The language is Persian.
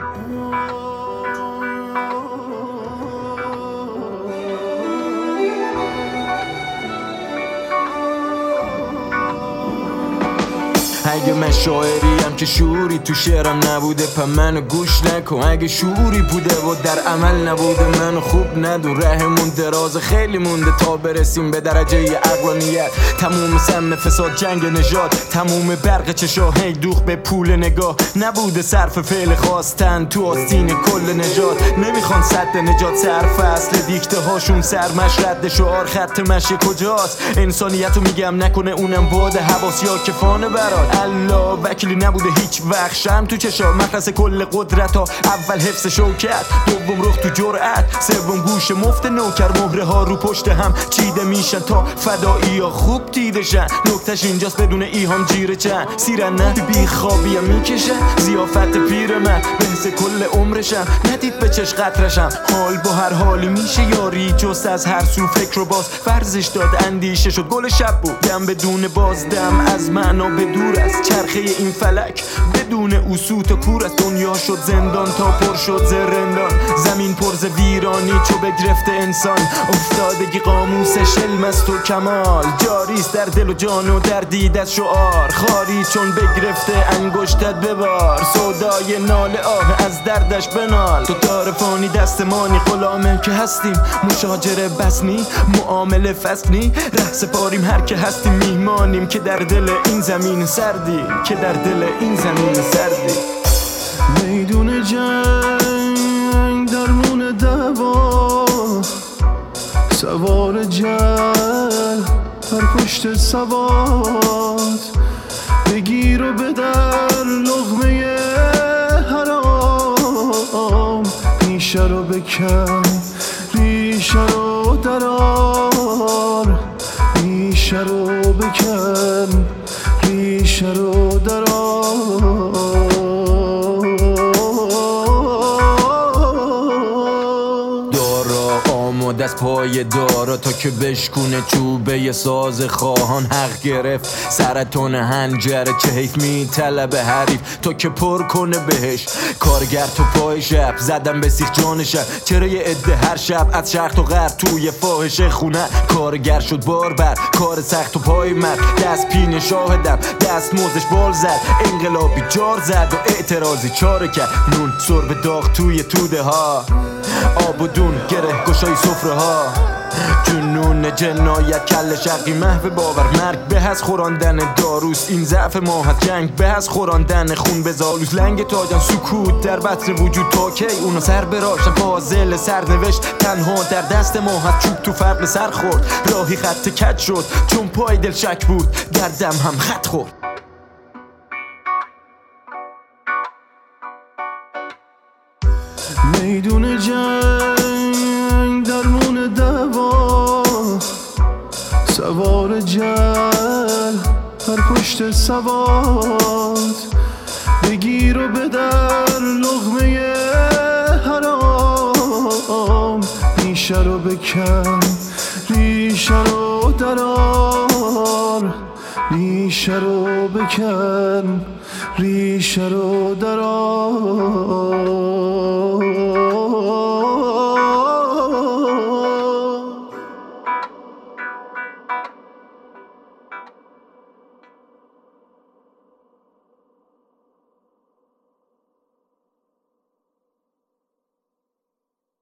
اگه من شاعریم که شعوری تو شعرم نبوده پا منو گوش نکن. اگه شعوری بوده و در عمل نبوده منو خوب ندون. رهمون دراز خیلی مونده تا برسیم به درجه عقلانیت. تموم سم فساد جنگ نژاد، تموم برق چشا هی دوخ به پول نگاه. نبوده صرف فعل خواستن تو آستین کل نجات. نمیخوان سد نجات صرف اصل دیکته هاشون سرمش رد شعار خط مشی کجاست. انسانیتو میگم نکنه اونم باد حواس یا کفانه برات. الله وکیلی نبوده هیچ وقت شرم تو چشا. مخلص کل قدرت ها اول حفظ شوکت، دوم رخ تو جرأت، سوم گوش مفت نوکر. مهره ها رو پشت هم چیده میشن تا فدایی ها خوب دیدشن. نکتش اینجاست بدون ایهام جیره چند سیرن نه بی خوابی هم میکشن. زیافت پیر من بحث کل عمرشم، ندید به چش قطرشم. حال با هر حالی میشه یاری جست از هر سو فکر رو باز فرزش داد. اندیشه شد گل شب بود دم بدون بازدم از معنا به دور است. چرخه این فلک بدون اصوت و کور است. دنیا شد زندان تا پر شد زرندان. زمین پر ز ویرانی چو بگرفته انسان. افتادگی قاموسش علم است و کمال جاریست در دل و جان و در دید از شعار. خاری چون بگرفته انگشتت ببار، سودای ناله آه از دردش بنال. تو دار فانی دستمانی غلامه که هستیم، مشاجره بسنی معامله فسنی. ره سپاریم هر که هستیم میهمانیم که در دل این زمین سردی، که در دل این زمین سردی. میدون جنگ درمون دوا، سوار جل بر پشت سواد. بگیر و بدر لقمه حرام، ریشه رو بکن ریشه رو درار. ریشه رو بکن ریشه رو درار. دست پای دارا تا که بشکونه چوبه ساز خواهان. حق گرفت سرطان هنجره چه حیف میطلبه حریف تا که پر کنه بهش. کارگر تو پای شب زدم به سیخ جان شب. چرا یه عده هر شب از شرق و غرب توی فاحشه خونه. کارگر شد باربر کار سخت و پای مرد. دست پینه شاهدم دست موزش بال زد. انقلابی جار زد و اعتراضی چاره کرد. نون سرب داغ توی توده ها، آب و دون گره گشای سفره ها. جنون جنایت کل شرقی محو باور. مرگ به از خوراندن داروست این ضعف ما هست. جنگ به از خوراندن خون به زالوس. لنگ تاجن سکوت در بطن وجود تا کی اونا سر براشن. پازل سرنوشت تنها در دست ما هست. چوب تو فرق سر خورد راهی خط کج شد چون پای دل شک بود در دم هم خط خورد. میدون جنگ درمون دوا، سوار جل بر پشت سواد. بگیر و بدر لقمه حرام، ریشه رو بکن ریشه رو درار. ریشه رو بکن ریشه رو درار.